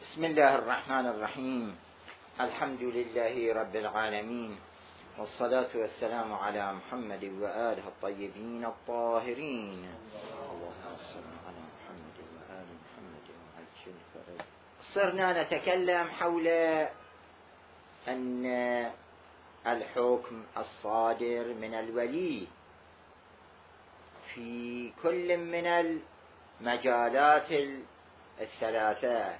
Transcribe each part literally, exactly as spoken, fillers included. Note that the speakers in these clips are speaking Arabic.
بسم الله الرحمن الرحيم. الحمد لله رب العالمين، والصلاة والسلام على محمد وآله الطيبين الطاهرين. اللهم صل على محمد وآل محمد وعجل فرج. صرنا نتكلم حول أن الحكم الصادر من الولي في كل من المجالات الثلاثة،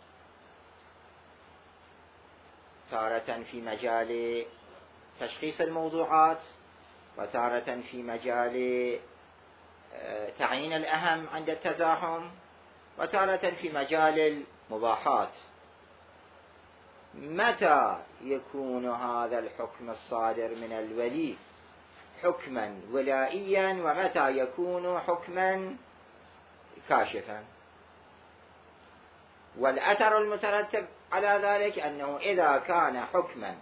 تارة في مجال تشخيص الموضوعات، وتارة في مجال تعيين الأهم عند التزاحم، وتارة في مجال المباحات. متى يكون هذا الحكم الصادر من الولي حكما ولائيا، ومتى يكون حكما كاشفا؟ والأثر المترتب على ذلك أنه إذا كان حكما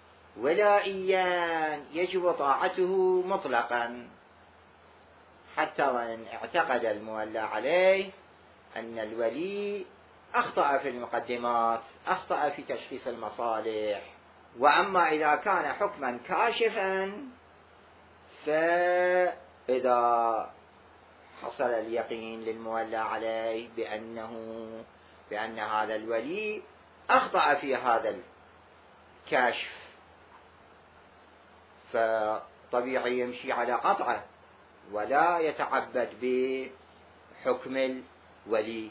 ولائيا يجب طاعته مطلقا، حتى وإن اعتقد المولى عليه أن الولي أخطأ في المقدمات، أخطأ في تشخيص المصالح. وأما إذا كان حكما كاشفا، فإذا حصل اليقين للمولى عليه بأنه بأن هذا الولي أخطأ في هذا الكشف، فطبيعي يمشي على قطعه ولا يتعبد بحكم الولي.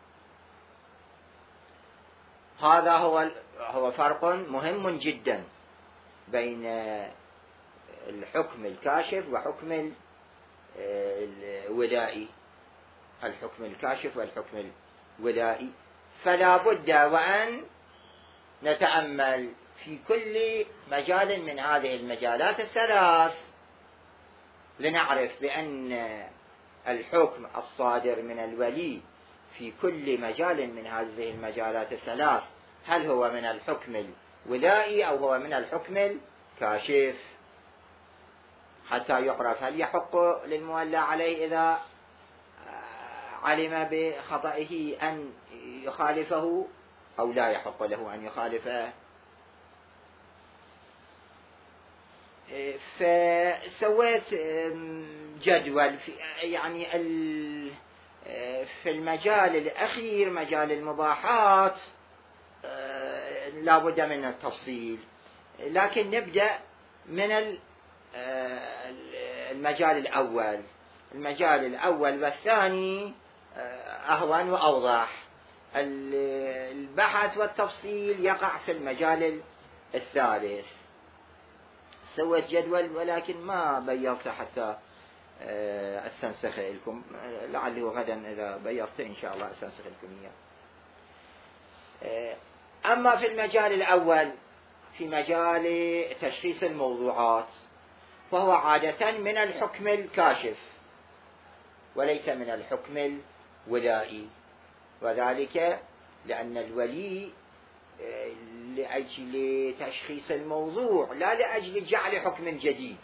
هذا هو هو فرق مهم جدا بين الحكم الكاشف وحكم الولائي. الحكم الكاشف والحكم الولائي، فلا بد وأن نتأمل في كل مجال من هذه المجالات الثلاث لنعرف بأن الحكم الصادر من الولي في كل مجال من هذه المجالات الثلاث هل هو من الحكم الولائي أو هو من الحكم الكاشف، حتى يعرف هل يحق للمولى عليه إذا علم بخطئه أن يخالفه أو لا يحق له أن يخالفه. فسويت جدول في يعني في المجال الأخير، مجال المباحات، لا بد من التفصيل، لكن نبدأ من المجال الأول. المجال الأول والثاني أهون وأوضح. البحث والتفصيل يقع في المجال الثالث. سويت جدول ولكن ما بيضته حتى استنسخ لكم، لعله غدا إذا بيضته إن شاء الله استنسخ لكم إياه. أما في المجال الأول، في مجال تشخيص الموضوعات، فهو عادة من الحكم الكاشف وليس من الحكم الولائي، وذلك لأن الولي لأجل تشخيص الموضوع لا لأجل جعل حكم جديد.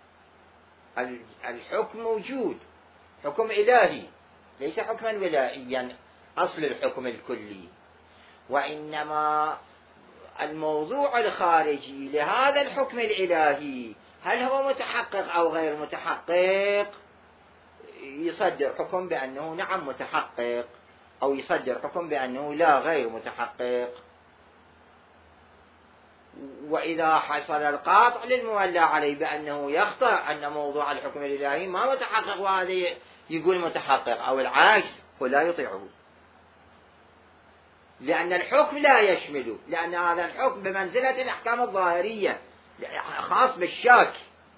الحكم موجود، حكم إلهي ليس حكما ولائيا أصل الحكم الكلي، وإنما الموضوع الخارجي لهذا الحكم الإلهي هل هو متحقق أو غير متحقق، يصدر حكم بأنه نعم متحقق، أو يصدر حكم بأنه لا غير متحقق. وإذا حصل القاطع للمولى عليه بأنه يخطأ أن موضوع الحكم الإلهي ما متحقق وهذا يقول متحقق، أو العكس، ولا يطيعه، لأن الحكم لا يشمله، لأن هذا الحكم بمنزلة الأحكام الظاهرية خاص بالشاك.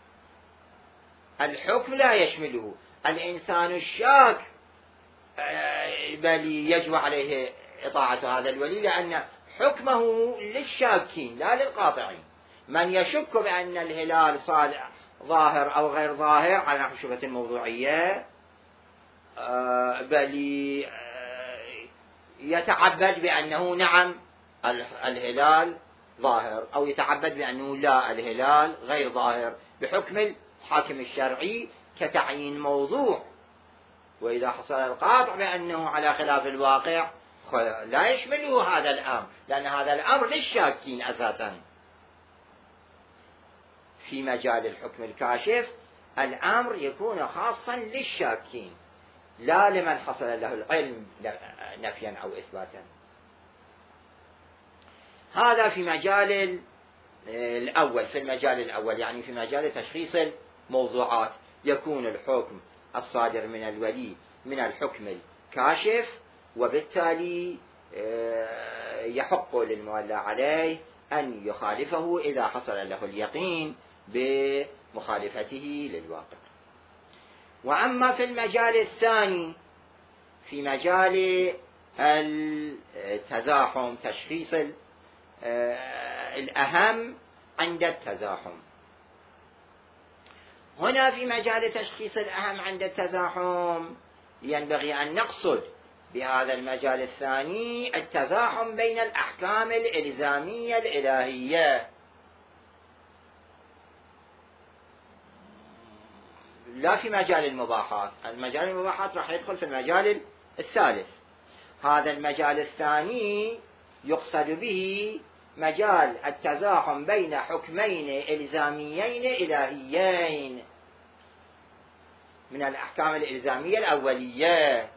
الحكم لا يشمله الإنسان الشاك، بل يجب عليه إطاعة هذا الولي، لأن حكمه للشاكين لا للقاطعين. من يشك بأن الهلال صالح ظاهر أو غير ظاهر على نحو شبهة الموضوعية، بل يتعبد بأنه نعم الهلال ظاهر، أو يتعبد بأنه لا الهلال غير ظاهر بحكم الحاكم الشرعي كتعيين موضوع. وإذا حصل القاطع بأنه على خلاف الواقع لا يشمله هذا الأمر، لأن هذا الأمر للشاكين أساسا. في مجال الحكم الكاشف الأمر يكون خاصا للشاكين لا لمن حصل له العلم نفيا أو إثباتا. هذا في مجال الأول، في المجال الأول يعني في مجال تشخيص الموضوعات، يكون الحكم الصادر من الولي من الحكم الكاشف، وبالتالي يحق للمولى عليه أن يخالفه إذا حصل له اليقين بمخالفته للواقع. وأما في المجال الثاني، في مجال التزاحم، تشخيص الأهم عند التزاحم، هنا في مجال تشخيص الأهم عند التزاحم ينبغي أن نقصد بهذا المجال الثاني التزاحم بين الأحكام الإلزامية الإلهية، لا في مجال المباحات. المجال المباحات راح يدخل في المجال الثالث. هذا المجال الثاني يقصد به مجال التزاحم بين حكمين إلزاميين إلهيين من الأحكام الإلزامية الأولية.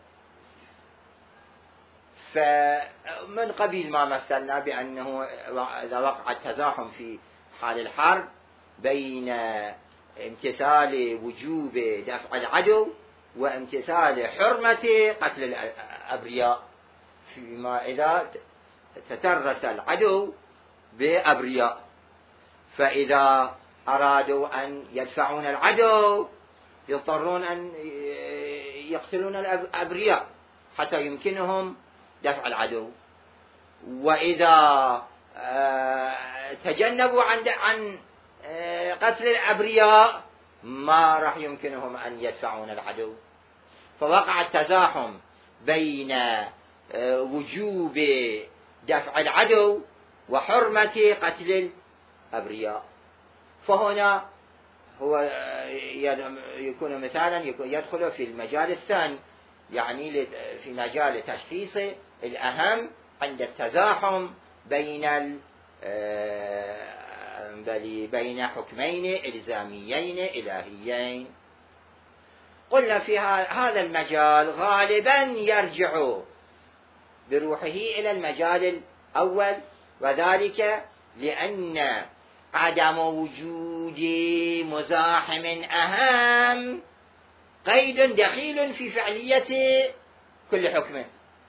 فمن قبيل ما مثلنا بأنه إذا وقع التزاحم في حال الحرب بين امتثال وجوب دفع العدو وامتثال حرمة قتل الأبرياء، فيما إذا تترس العدو بأبرياء، فإذا أرادوا أن يدفعون العدو يضطرون أن يقتلون الأبرياء حتى يمكنهم دفع العدو، وإذا تجنبوا عن عن قتل الأبرياء ما راح يمكنهم أن يدفعون العدو. فوقع التزاحم بين وجوب دفع العدو وحرمة قتل الأبرياء. فهنا هو يكون مثالا يدخل في المجال الثاني، يعني في مجال تشخيص الأهم عند التزاحم بين بين حكمين إلزاميين إلهيين. قلنا في هذا المجال غالبا يرجع بروحه إلى المجال الأول، وذلك لأن عدم وجود مزاحم أهم قيد دخيل في فعلية كل حكم،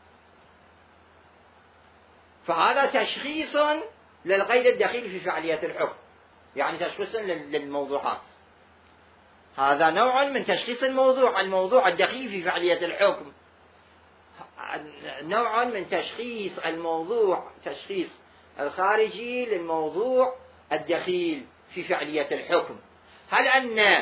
فهذا تشخيص للقيد الدخيل في فعلية الحكم، يعني تشخيص للموضوعات. هذا نوع من تشخيص الموضوع، الموضوع الدخيل في فعلية الحكم، نوع من تشخيص الموضوع، تشخيص الخارجي للموضوع الدخيل في فعلية الحكم. هل أن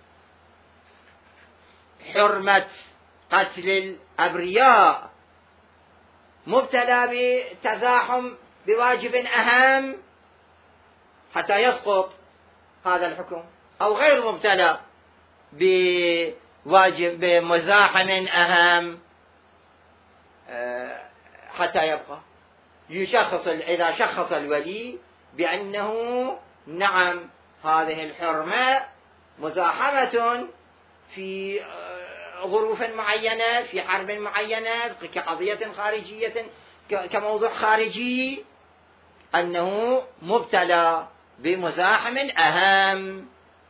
حرمة قتل الأبرياء مبتلى بتزاحم بواجب أهم حتى يسقط هذا الحكم، أو غير مبتلى بواجب بمزاحم أهم حتى يبقى؟ يشخص إذا شخص الولي بأنه نعم هذه الحرمة مزاحمة في ظروف معينة، في حرب معينة، كقضية خارجية، كموضوع خارجي، أنه مبتلى بمزاحم أهم،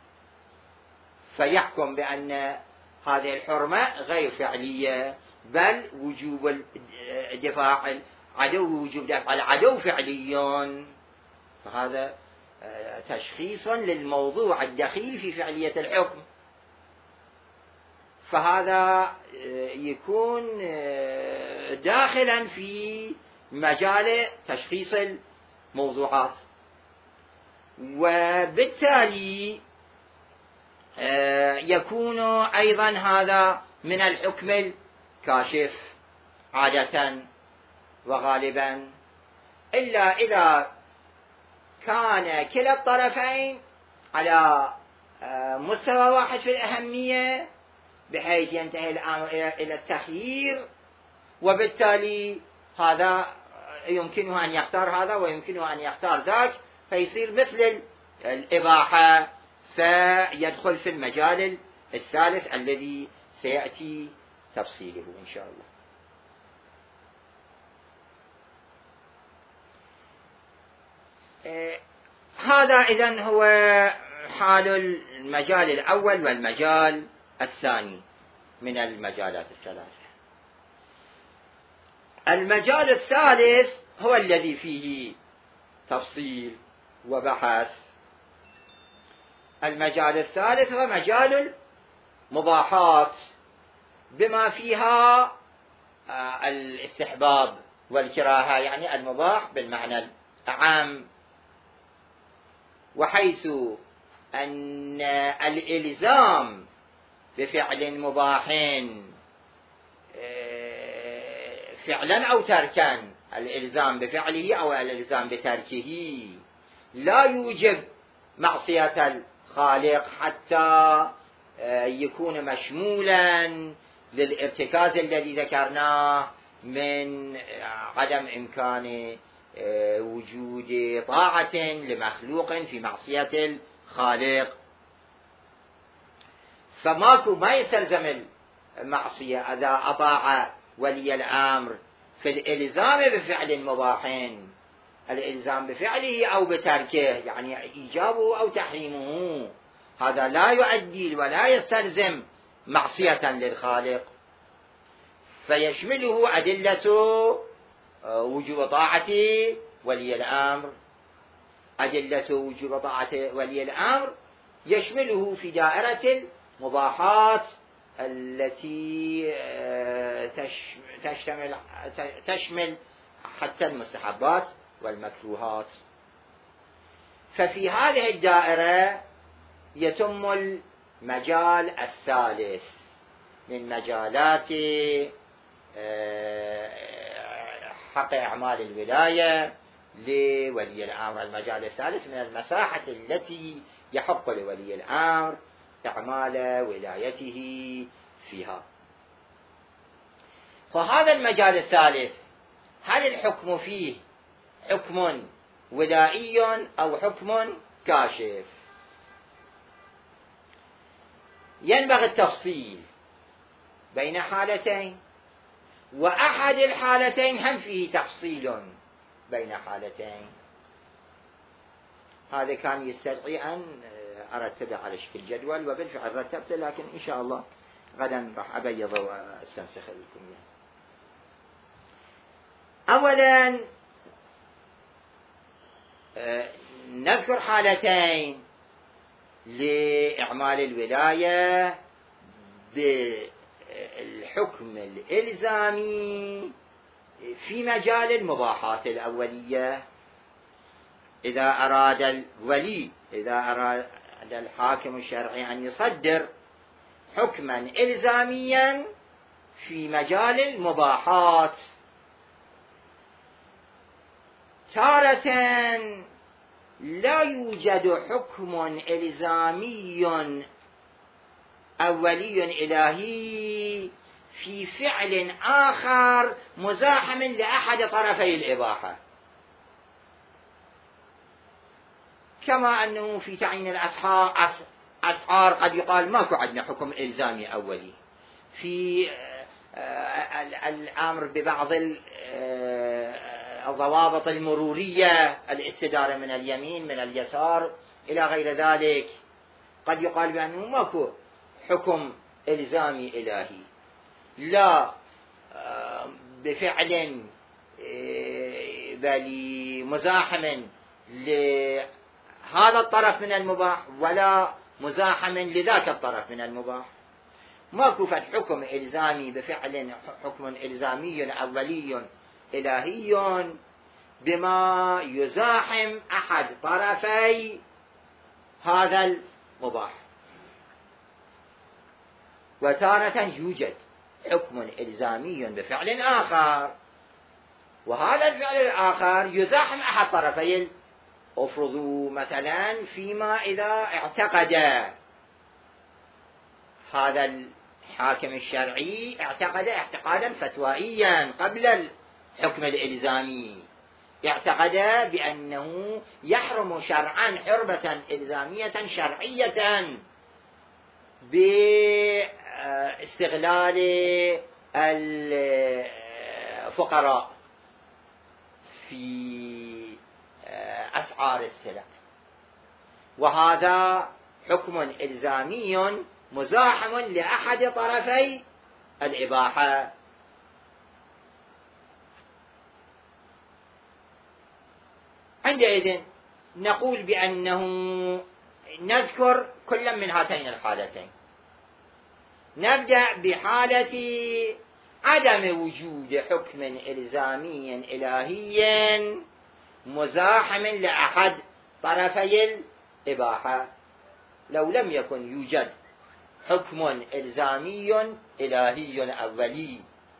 فيحكم بأن هذه الحرمة غير فعلية، بل وجوب دفاع العدو، وجوب دفع العدو فعلي. فهذا تشخيص للموضوع الدخيل في فعلية الحكم، فهذا يكون داخلا في مجال تشخيص الموضوعات. وبالتالي يكون أيضا هذا من الحكم الكاشف عادة وغالبا، إلا إذا كان كلا الطرفين على مستوى واحد في الأهمية بحيث ينتهي الأمر إلى التخيير، وبالتالي هذا يمكنه أن يختار هذا ويمكنه أن يختار ذاك، فيصير مثل الإباحة، فيدخل في المجال الثالث الذي سيأتي تفصيله إن شاء الله. هذا إذن هو حال المجال الأول والمجال الثاني من المجالات الثلاثة. المجال الثالث هو الذي فيه تفصيل وبحث. المجال الثالث هو مجال المباحات بما فيها الاستحباب والكراهة، يعني المباح بالمعنى العام، وحيث أن الإلزام بفعل مباح فعلا أو تركا، الإلزام بفعله أو الإلزام بتركه لا يوجب معصية الخالق حتى يكون مشمولا للارتكاز الذي ذكرناه من عدم إمكان وجود طاعة لمخلوق في معصية الخالق. فماكو ما يستلزم المعصية إذا أطاع ولي الأمر في الإلزام بفعل مباح، الإلزام بفعله أو بتركه يعني إيجابه أو تحريمه، هذا لا يؤدي ولا يستلزم معصية للخالق، فيشمله أدلة وجوب طاعة ولي الأمر. أدلة وجوب طاعة ولي الأمر يشمله في دائرة المباحات التي تشمل تشمل حتى المستحبات والمكروهات. ففي هذه الدائرة يتم المجال الثالث من مجالات حق أعمال الولاية لولي الأمر. المجال الثالث من المساحة التي يحق لولي الأمر إعمال ولايته فيها. فهذا المجال الثالث هل الحكم فيه حكم ولائي أو حكم كاشف؟ ينبغي التفصيل بين حالتين، وأحد الحالتين هم فيه تفصيل بين حالتين. هذا كان يستدعي أن أرتب على شكل جدول، وبالفعل رتبته، لكن إن شاء الله غدا راح أبيضه وأستنسخ لكم يعني. أولا نذكر حالتين لإعمال الولاية بالحكم الإلزامي في مجال المباحات الأولية. إذا أراد الولي إذا أراد الحاكم الشرعي أن يصدر حكما إلزاميا في مجال المباحات، تارة لا يوجد حكم إلزامي أولي إلهي في فعل آخر مزاحم لأحد طرفي الإباحة، كما أنه في تعيين الأسعار أسعار قد يقال ماكو عندنا حكم إلزامي أولي. في الأمر ببعض الضوابط المرورية، الاستدارة من اليمين من اليسار إلى غير ذلك، قد يقال بأنه ماكو حكم إلزامي إلهي، لا بفعل بل مزاحم لهذا الطرف من المباح ولا مزاحم لذاك الطرف من المباح. ماكو حكم إلزامي بفعل حكم إلزامي أولي إلهي بما يزاحم أحد طرفي هذا المباح. وتارة يوجد حكم إلزامي بفعل آخر، وهذا الفعل الآخر يزاحم أحد طرفي. افرضوا مثلا فيما إذا اعتقد هذا الحاكم الشرعي اعتقد اعتقادا فتوائيا قبل الحكم الإلزامي، اعتقد بأنه يحرم شرعا حرمة إلزامية شرعية باستغلال الفقراء في أسعار السلع، وهذا حكم إلزامي مزاحم لأحد طرفي الإباحة. عندئذ نقول بأنه نذكر كل من هاتين الحالتين. نبدأ بحالة عدم وجود حكم إلزامي إلهي مزاحم لأحد طرفي الإباحة. لو لم يكن يوجد حكم إلزامي إلهي أولي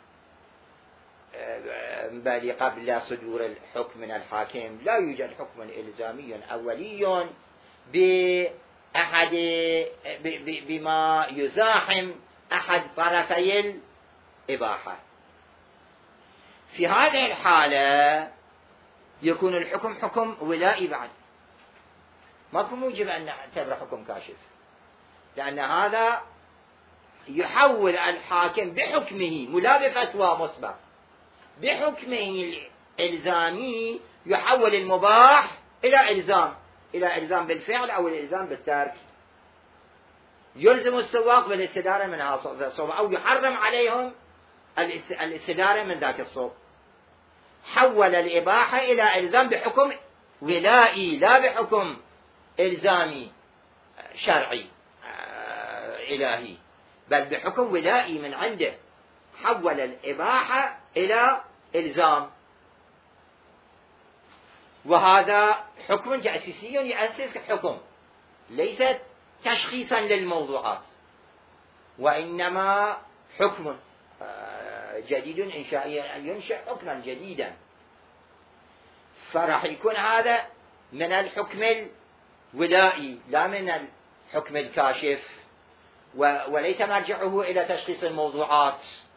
بل قبل صدور الحكم من الحاكم لا يوجد حكم إلزامي أولي بأحد بما يزاحم أحد طرفي الإباحة، في هذه الحالة يكون الحكم حكم ولائي بعد، ماكو موجب أن نعتبره حكم كاشف، لأن هذا يحول الحاكم بحكمه ملا بفتوى مسبق، بحكمه الإلزامي يحول المباح إلى إلزام، إلى إلزام بالفعل أو الإلزام بالترك، يلزم السواق بالاستدارة من هذا الصوب أو يحرم عليهم الاستدارة من ذاك الصوب. حول الإباحة إلى إلزام بحكم ولائي لا بحكم إلزامي شرعي إلهي، بل بحكم ولائي من عنده، حول الإباحة إلى إلزام، وهذا حكم تأسيسي يأسس حكم، ليس تشخيصا للموضوعات، وإنما حكم جديد إنشائي ينشئ حكما جديدا، فراح يكون هذا من الحكم الولائي لا من الحكم الكاشف، وليس مرجعه إلى تشخيص الموضوعات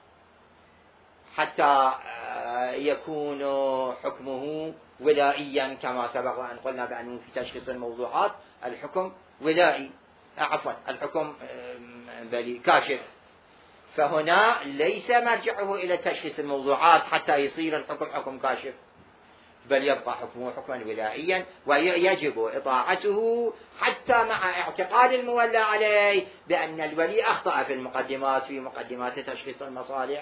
حتى يكون حكمه ولائيا كما سبق وأن قلنا بأنه في تشخيص الموضوعات الحكم ولائي، عفوا الحكم كاشف، فهنا ليس مرجعه إلى تشخيص الموضوعات حتى يصير الحكم حكم كاشف، بل يبقى حكمه حكما ولائيا ويجب إطاعته حتى مع اعتقاد المولى عليه بأن الولي أخطأ في المقدمات في مقدمات تشخيص المصالح.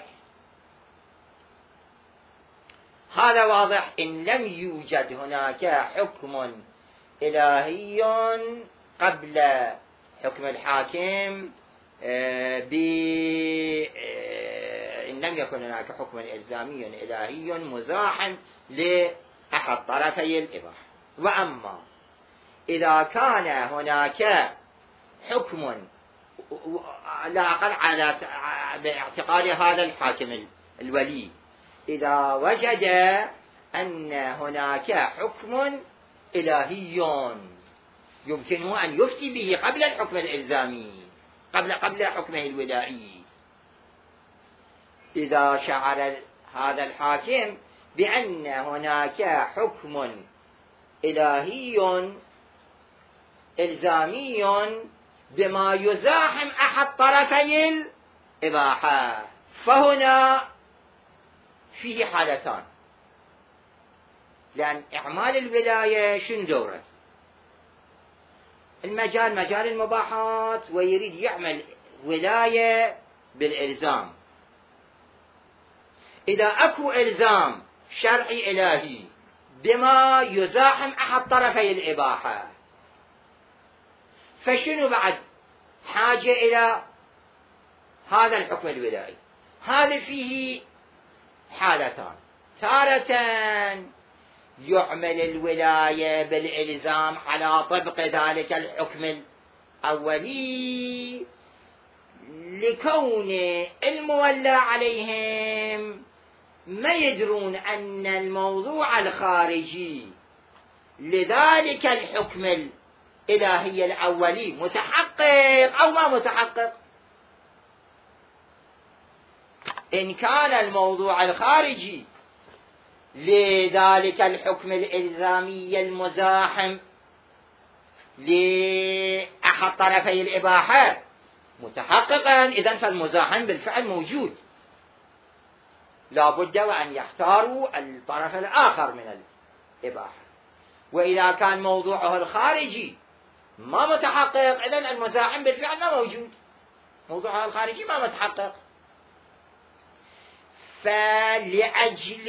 هذا واضح. إن لم يوجد هناك حكم إلهي قبل حكم الحاكم ب إن لم يكن هناك حكم إلزامي إلهي مزاحم لأحد طرفي الإباحة. وأما إذا كان هناك حكم لا أقل على باعتقاد هذا الحاكم الولي، إذا وجد أن هناك حكم إلهي يمكنه أن يفتي به قبل الحكم الإلزامي، قبل قبل حكمه الولائي، إذا شعر هذا الحاكم بأن هناك حكم إلهي إلزامي بما يزاحم أحد طرفي الإباحة، فهنا فيه حالتان، لأن إعمال الولاية شن دوره؟ المجال مجال المباحات، ويريد يعمل ولاية بالإلزام. إذا أكو إلزام شرعي إلهي بما يزاحم أحد طرفي الإباحة، فشنو بعد حاجة إلى هذا الحكم الولائي؟ هذا فيه حالتان، تارة يعمل الولاية بالإلزام على طبق ذلك الحكم الأولي لكون المولى عليهم ما يدرون أن الموضوع الخارجي لذلك الحكم الإلهي الأولي متحقق أو ما متحقق. إن كان الموضوع الخارجي لذلك الحكم الإلزامي المزاحم لأحد طرفي الإباحة متحققا، إذن فالمزاحم بالفعل موجود، لا بد وأن يختاروا الطرف الآخر من الإباحة. وإذا كان موضوعه الخارجي ما متحقق، إذن المزاحم بالفعل ما موجود، موضوعه الخارجي ما متحقق. فلأجل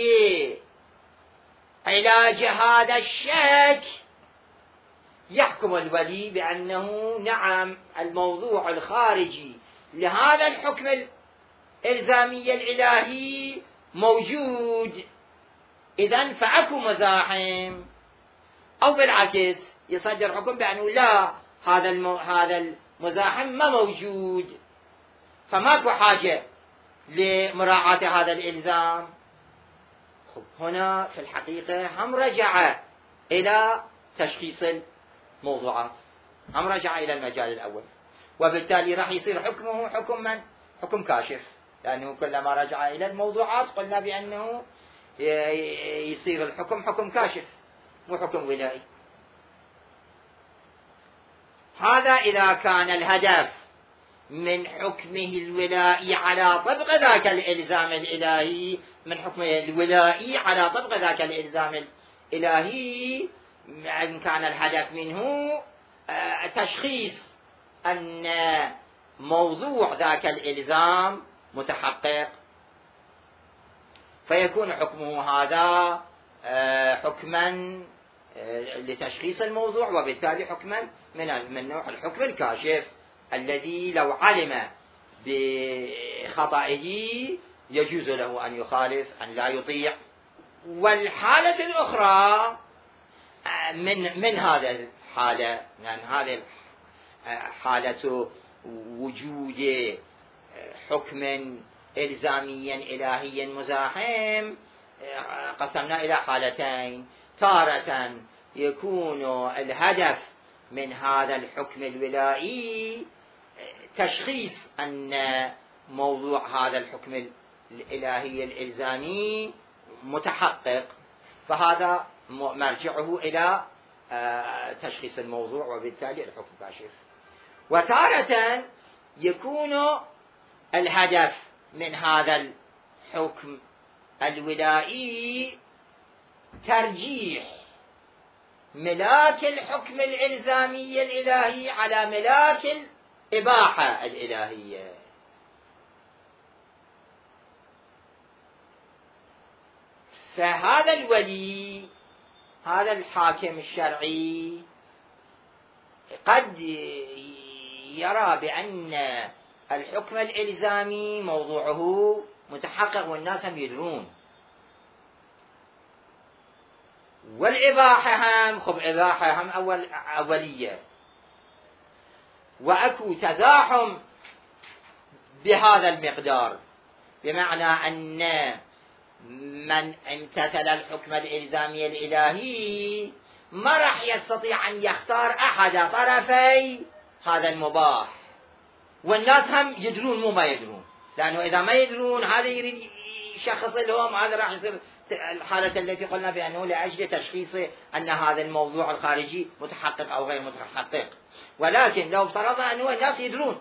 علاج هذا الشك يحكم الولي بأنه نعم الموضوع الخارجي لهذا الحكم الإلزامي الإلهي موجود، إذن فأكو مزاحم، أو بالعكس يصدر حكم بأنه لا، هذا المو... هذا المزاحم ما موجود، فماكو حاجة لمراعاة هذا الإلزام. خب هنا في الحقيقة هم رجع إلى تشخيص الموضوعات، هم رجع إلى المجال الأول، وبالتالي راح يصير حكمه حكم من؟ حكم كاشف، لأنه كلما رجع إلى الموضوعات قلنا بأنه يصير الحكم حكم كاشف مو حكم ولائي. هذا إذا كان الهدف من حكمه الولائي على طبق ذاك الإلزام الإلهي، من حكمه الولائي على طبق ذاك الإلزام الإلهي، إن كان الهدف منه تشخيص أن موضوع ذاك الإلزام متحقق، فيكون حكمه هذا حكما لتشخيص الموضوع، وبالتالي حكما من من نوع الحكم الكاشف الذي لو علم بخطئه يجوز له أن يخالف، أن لا يطيع. والحالة الأخرى من من هذا الحالة، يعني هذه حالة وجود حكم إلزامي إلهي مزاحم قسمنا إلى حالتين. تارة يكون الهدف من هذا الحكم الولائي تشخيص أن موضوع هذا الحكم الإلهي الإلزامي متحقق، فهذا مرجعه إلى تشخيص الموضوع وبالتالي الحكم كاشف. وتارة يكون الهدف من هذا الحكم الولائي ترجيح ملاك الحكم الإلزامي الإلهي على ملاك الإباحة الإلهية. فهذا الولي، هذا الحاكم الشرعي قد يرى بأن الحكم الإلزامي موضوعه متحقق والناس هم يدرون، والإباحة هم خب إباحة هم أول أولية، وأكو تزاحم بهذا المقدار، بمعنى أن من امتثل الحكم الإلزامي الإلهي ما راح يستطيع أن يختار أحد طرفي هذا المباح، والناس هم يدرون مو ما يدرون، لأنه إذا ما يدرون هذا يريد يشخص لهم، هذا راح يصير الحالة التي قلنا بأنه لأجل تشخيص أن هذا الموضوع الخارجي متحقق أو غير متحقق. ولكن لو افترضنا أنه الناس يدرون،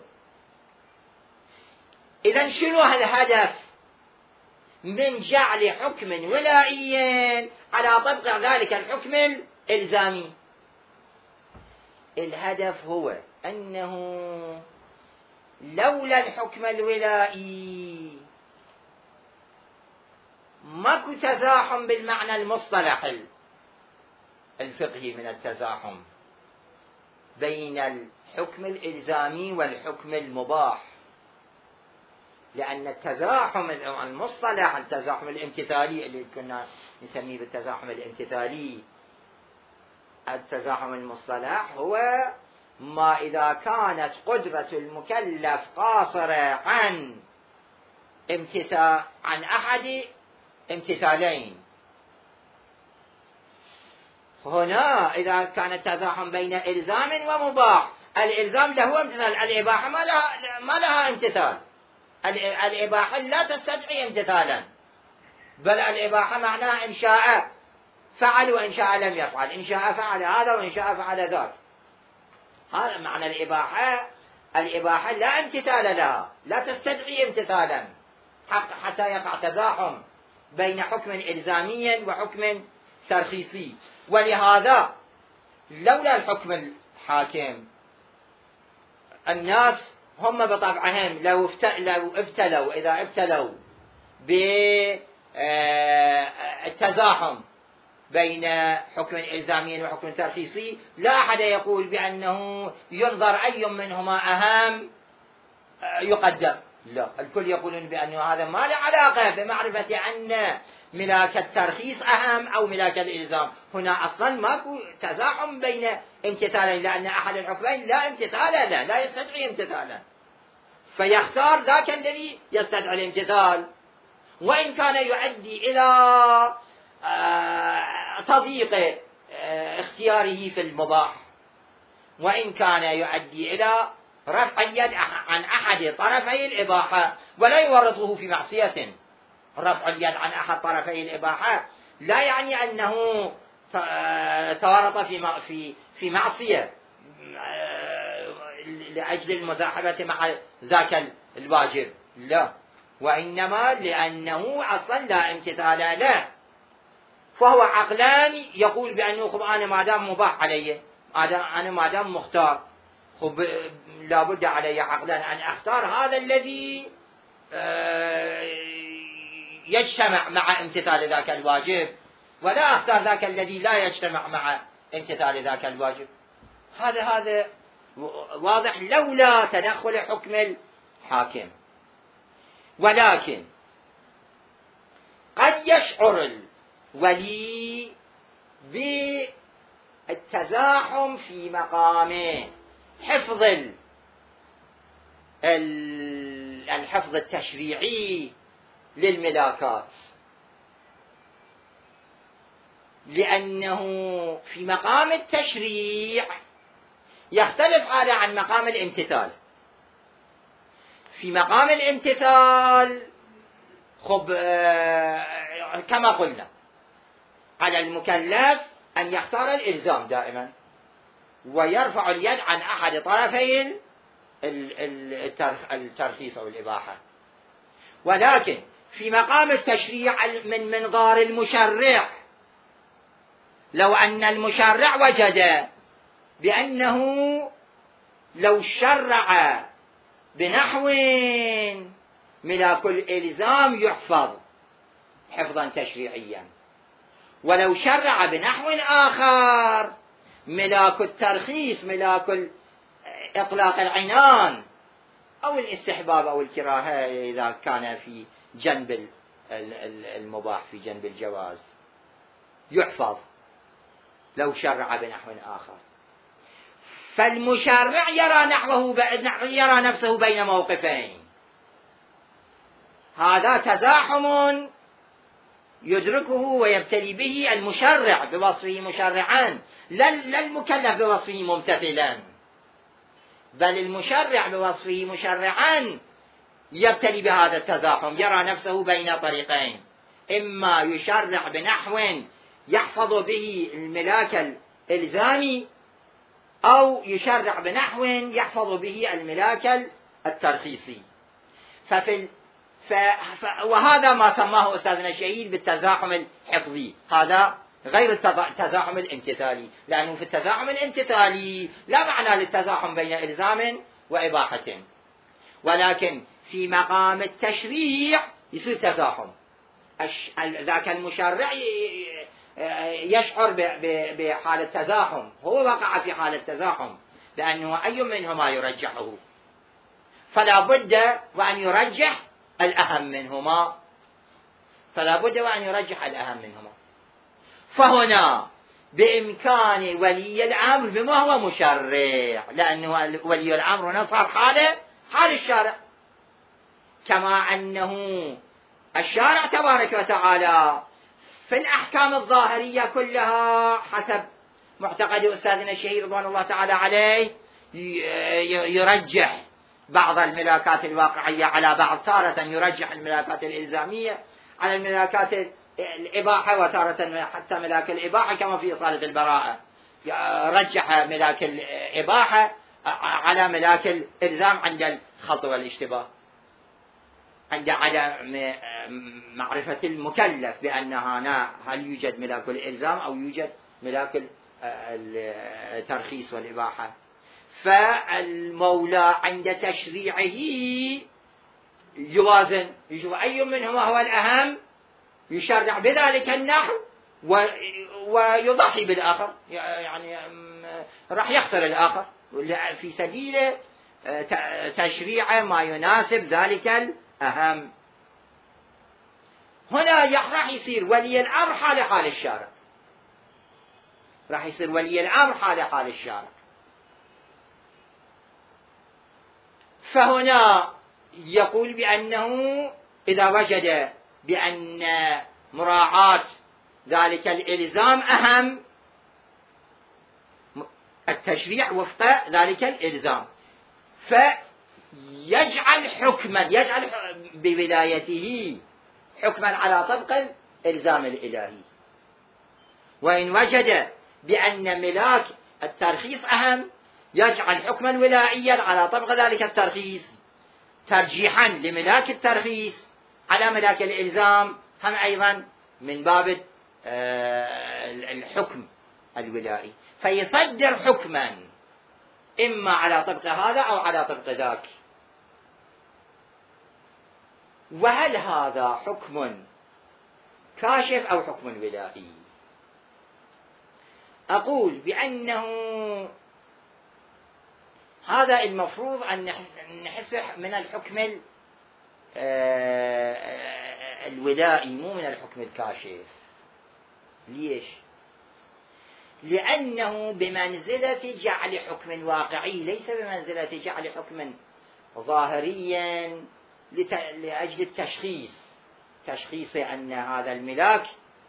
إذن شنو الهدف من جعل حكم ولائي على طبق ذلك الحكم الإلزامي؟ الهدف هو أنه لولا الحكم الولائي ماكو تزاحم بالمعنى المصطلح الفقهي من التزاحم بين الحكم الإلزامي والحكم المباح، لأن التزاحم المصطلح التزاحم الامتثالي اللي كنا نسميه بالتزاحم الامتثالي، التزاحم المصطلح هو ما إذا كانت قدرة المكلف قاصرة عن امتثال عن أحد امتثالين. هنا إذا كان التزاحم بين إلزام ومباح، الإلزام له امتثال، الإباحة ما لها ما لها امتثال، الإباحة لا تستدعي امتثالا، بل الإباحة معناها إن شاء فعل وإن شاء لم يفعل، إن شاء فعل هذا وإن شاء فعل ذاك. هذا معنى الإباحة. الإباحة لا امتثال لها، لا تستدعي امتثالا حتى يقع تزاحم بين حكم إلزامي وحكم ترخيصي. ولهذا لولا الحكم الحاكم الناس هم بطبعهم لو ابتلوا إذا ابتلوا بالتزاحم بين حكم إلزامي وحكم ترخيصي لا أحد يقول بأنه ينظر أي منهما أهم يقدم، لا، الكل يقولون بأنه هذا ما له علاقة بمعرفة أن ملاك الترخيص أهم أو ملاك الإلزام. هنا أصلا ماكو تزاحم بين امتثالين، لأن أحد الحكمين لا امتثال له، لا يستدعي امتثالا، فيختار ذاك الذي يستدعي الامتثال، وإن كان يؤدي إلى تضييق اختياره في المباح، وإن كان يؤدي إلى رفع اليد عن أحد طرفي الإباحة ولا يورطه في معصية. رفع اليد عن أحد طرفي الإباحة لا يعني أنه تورط في في في معصية لأجل المزاحمة مع ذاك الواجب، لا، وإنما لأنه أصلا لا امتثال له، فهو عقلاني يقول بأنه أنا ما دام مباح علي، أنا ما دام مختار، خب لابد علي عقلا أن أختار هذا الذي يجتمع مع امتثال ذاك الواجب، ولا أختار ذاك الذي لا يجتمع مع امتثال ذاك الواجب. هذا هذا واضح لولا تدخل حكم الحاكم. ولكن قد يشعر الولي بالتزاحم في مقام حفظ الحفظ التشريعي للملاكات، لأنه في مقام التشريع يختلف هذا عن مقام الامتثال. في مقام الامتثال خب كما قلنا على المكلف أن يختار الإلزام دائما ويرفع اليد عن أحد طرفي الترخيص أو الإباحة. ولكن في مقام التشريع من منظار المشرع، لو أن المشرع وجد بأنه لو شرع بنحو ملاك الإلزام يحفظ حفظا تشريعيا، ولو شرع بنحو آخر ملاك الترخيص ملاك إطلاق العنان أو الاستحباب أو الكراهة إذا كان في جنب المباح في جنب الجواز يحفظ لو شرع بنحو آخر. فالمشرع يرى نحوه يرى نفسه بين موقفين، هذا تزاحم يدركه ويبتلي به المشرع بوصفه مشرعا، لا المكلف بوصفه ممتثلا، بل المشرع بوصفه مشرعا يبتلي بهذا التزاحم، يرى نفسه بين طريقين، إما يشرع بنحو يحفظ به الملاك الإلزامي أو يشرع بنحو يحفظ به الملاك الترخيصي. ففي ف... ف... وهذا ما سماه أستاذنا الشهيد بالتزاحم الحفظي، هذا غير التزاحم الامتثالي، لأنه في التزاحم الامتثالي لا معنى للتزاحم بين إلزام وإباحة، ولكن في مقام التشريع يصير تزاحم. ذاك المشرع يشعر بحالة تزاحم، هو وقع في حالة تزاحم لأنه أي منهما يرجحه، فلا بد وأن يرجح الأهم منهما، فلا بد وأن يرجح الأهم منهما. فهنا بإمكان ولي الأمر بما هو مشرع، لأنه ولي الأمر نصر حاله حال الشارع، كما أنه الشارع تبارك وتعالى في الأحكام الظاهرية كلها حسب معتقد أستاذنا الشهيد رضوان الله تعالى عليه يرجح بعض الملاكات الواقعية على بعض، تارة يرجح الملاكات الإلزامية على الملاكات الإباحة، وتارة حتى ملاك الإباحة كما في إصالة البراءة رجح ملاك الإباحة على ملاك الإلزام عند الخلط والاشتباه، عند عدم معرفة المكلف بأن هنا هل يوجد ملاك الإلزام أو يوجد ملاك الترخيص والإباحة. فالمولى عند تشريعه يوازن، يشوف أي منهما هو الأهم يشرع بذلك النحو ويضحي بالآخر، يعني راح يخسر الآخر في سبيل تشريع ما يناسب ذلك الأهم. هنا راح يصير ولي الأمر حال حال الشارع، راح يصير ولي الأمر حال حال الشارع. فهنا يقول بأنه إذا وجد بأن مراعاة ذلك الإلزام أهم، التشريع وفق ذلك الإلزام، فيجعل حكما، يجعل بولايته حكما على طبق الإلزام الإلهي. وإن وجد بأن ملاك الترخيص أهم، يجعل حكما ولائيا على طبق ذلك الترخيص، ترجيحا لملاك الترخيص على ملاك الإلزام، هم أيضا من باب الحكم الولائي، فيصدر حكما إما على طبق هذا أو على طبق ذاك. وهل هذا حكم كاشف أو حكم ولائي؟ أقول بأنه هذا المفروض أن نحسه من الحكم الولائي مو من الحكم الكاشف. ليش؟ لأنه بمنزلة جعل حكم واقعي، ليس بمنزلة جعل حكم ظاهريا لأجل التشخيص، تشخيص أن هذا الملاك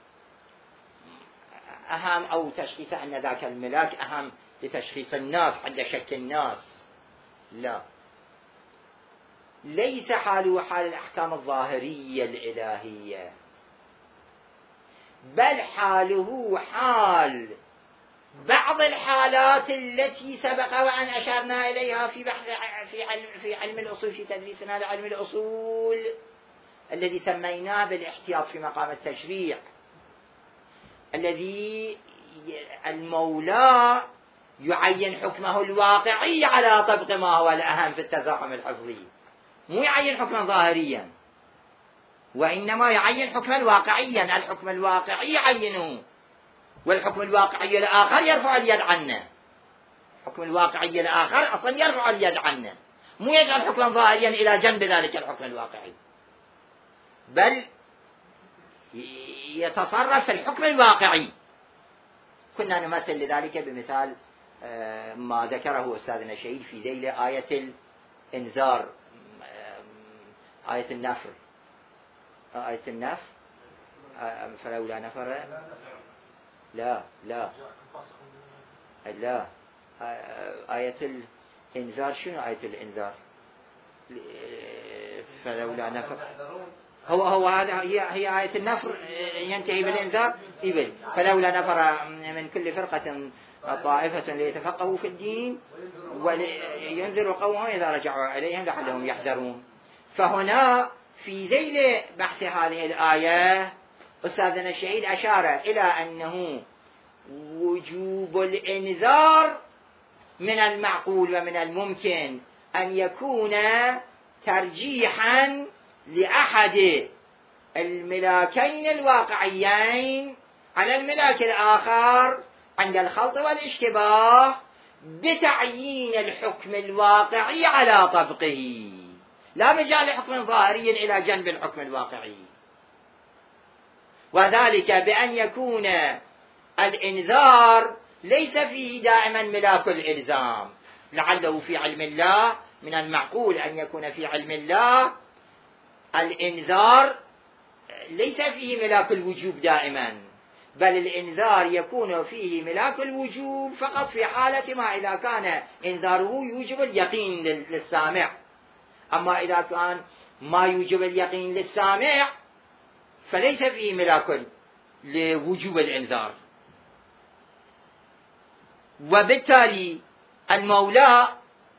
أهم أو تشخيص أن ذاك الملاك أهم لتشخيص الناس عند شك الناس. لا، ليس حاله حال الأحكام الظاهرية الإلهية، بل حاله حال بعض الحالات التي سبق وأن أشرنا إليها في بحث في علم في علم الأصول، في تدريسنا لعلم الأصول الذي سميناه بالاحتياط في مقام التشريع، الذي المولى يعين حكمه الواقعي على طبق ما هو الأهم في التزاحم الحفظي، مو يعين حكما ظاهريا، وإنما يعين حكما واقعيا. الحكم الواقعي يعينه، والحكم الواقعي الآخر يرفع اليد عنه. الحكم الواقعي الآخر أصلا يرفع اليد عنه، مو يجعل حكما ظاهريا إلى جنب ذلك الحكم الواقعي، بل يتصرف في الحكم الواقعي. كنا نمثل لذلك بمثال ما ذكره أستاذنا شهيد في ذيل آية الإنذار، آية النفر، آية النفر فلولا نفر، لا لا لا آية الإنذار. شنو آية الإنذار؟ فلولا نفر، هو هو هذا هي هي آية النفر ينتهي بالإنذار. إبل فلولا نفر من كل فرقة طائفة ليتفقهوا في الدين ولينذروا قومهم إذا رجعوا إليهم لعلهم يحذرون. فهنا في ذيل بحث هذه الآية أستاذنا الشهيد أشار إلى أنه وجوب الإنذار من المعقول ومن الممكن أن يكون ترجيحا لأحد الملاكين الواقعيين على الملاك الآخر عند الخلط والاشتباه، بتعيين الحكم الواقعي على طبقه، لا مجال حكم ظاهري إلى جنب الحكم الواقعي. وذلك بأن يكون الإنذار ليس فيه دائما ملاك الإلزام، لعله في علم الله من المعقول أن يكون في علم الله الإنذار ليس فيه ملاك الوجوب دائما، بل الإنذار يكون فيه ملاك الوجوب فقط في حالة ما إذا كان إنذاره يوجب اليقين للسامع. أما إذا كان ما يوجب اليقين للسامع فليس فيه ملاك لوجوب الإنذار. وبالتالي المولى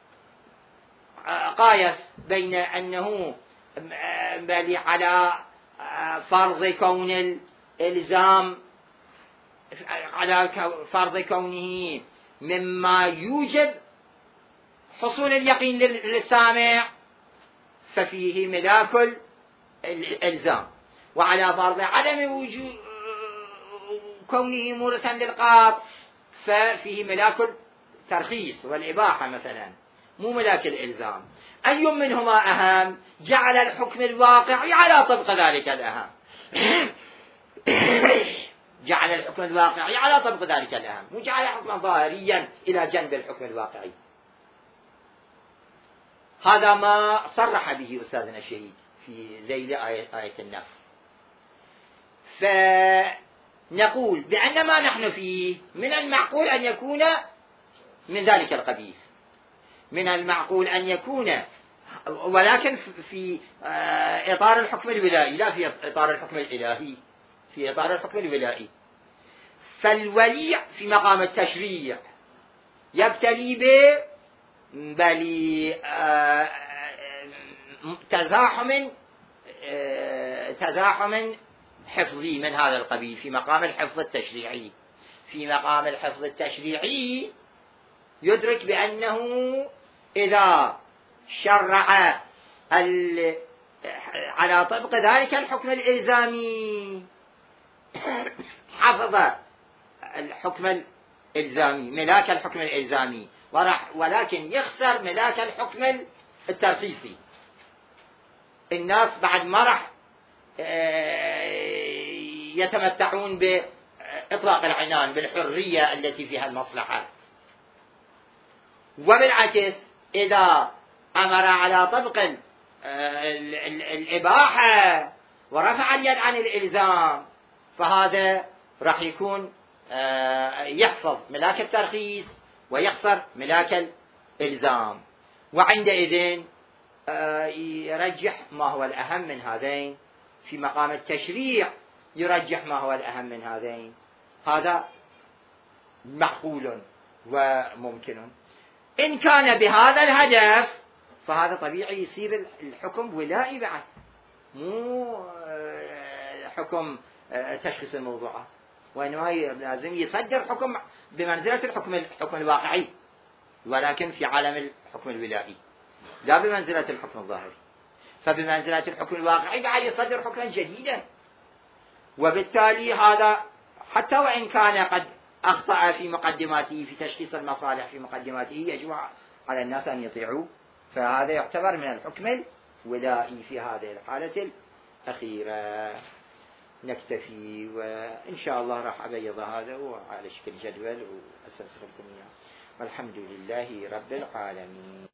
قايس بين أنه بل على فرض كون الإلزام، على فرض كونه مما يوجب حصول اليقين للسامع ففيه ملاك الإلزام، وعلى فرض عدم وجود كونه مورثا للقاط ففيه ملاك الترخيص والإباحة مثلا، مو ملاك الإلزام. أي منهما أهم؟ جعل الحكم الواقعي على طبق ذلك الأهم. جعل الحكم الواقعي على طبق ذلك الأهم، وجعل حكما ظاهريا إلى جنب الحكم الواقعي. هذا ما صرح به أستاذنا الشهيد في ذيل آية, آية النفي. فنقول بأن ما نحن فيه من المعقول أن يكون من ذلك القبيل، من المعقول أن يكون، ولكن في إطار الحكم الولائي لا في إطار الحكم الإلهي، في إطار الحكم الولائي. فالولي في مقام التشريع يبتلي به بل تزاحم تزاحم حفظي من هذا القبيل في مقام الحفظ التشريعي. في مقام الحفظ التشريعي يدرك بأنه إذا شرع على طبق ذلك الحكم الإلزامي حفظ الحكم الإلزامي، ملاك الحكم الإلزامي، ولكن يخسر ملاك الحكم الترخيصي. الناس بعد ما راح يتمتعون بإطلاق العنان بالحرية التي فيها المصلحة. وبالعكس إذا أمر على طبق الإباحة ورفع اليد عن الإلزام فهذا راح يكون يحفظ ملاك الترخيص ويخسر ملاك الإلزام، وعندئذ يرجح ما هو الأهم من هذين. في مقام التشريع يرجح ما هو الأهم من هذين. هذا معقول وممكن. إن كان بهذا الهدف فهذا طبيعي يصير الحكم ولائي بعد، مو حكم تشخيص الموضوعات، وإنما لازم يصدر حكم بمنزلة الحكم الحكم الواقعي، ولكن في عالم الحكم الولائي لا بمنزلة الحكم الظاهري. فبمنزلة الحكم الواقعي بعد يصدر حكما جديدا. وبالتالي هذا حتى وإن كان قد أخطأ في مقدماته في تشخيص المصالح في مقدماته يجب على الناس أن يطيعوا، فهذا يعتبر من الحكم الولائي في هذه الحالة الأخيرة. نكتفي، وإن شاء الله راح أبيض هذا وعلى شكل جدول وأساس لكم إياه. والحمد لله رب العالمين.